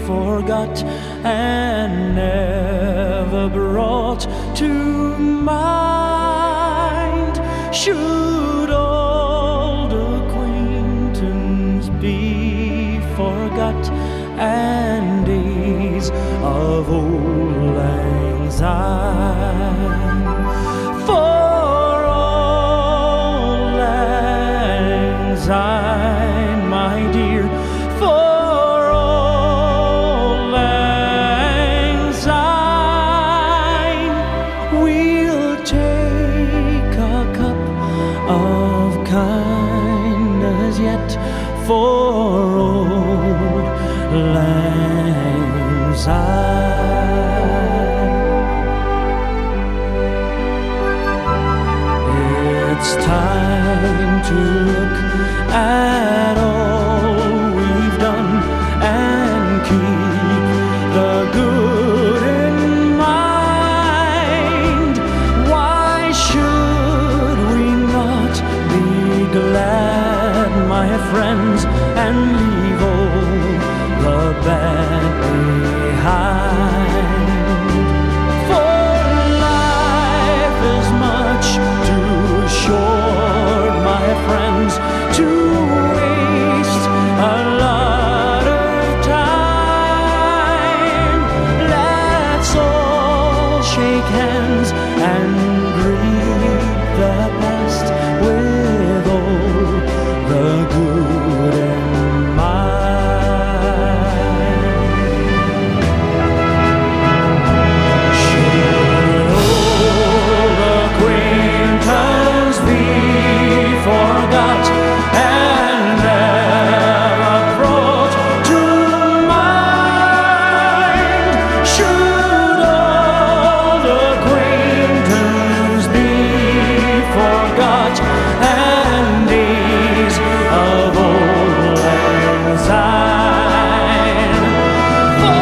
forgot and never brought to mind. Should old acquaintance be forgot and days of old lang syne? For old lang syne, my dear, for old lang syne, we'll take a cup of kindness yet for old lang syne. It's time to look at all we've done and keep the good in mind. Why should we not be glad, my friends, and leave all the bad behind? For life is much too short, my friends, to waste a lot of time. Let's all shake hands and greet the past with all the good in mind. Should old acquaintance be forgot and never brought to mind? Should old acquaintance be forgot and days of old lang syne? For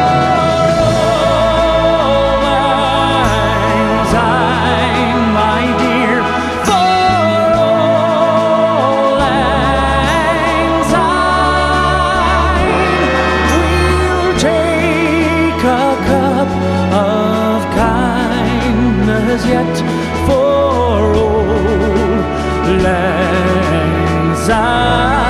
old lang syne, my dear, for old lang syne, we'll take a cup of kindness yet for old lang syne.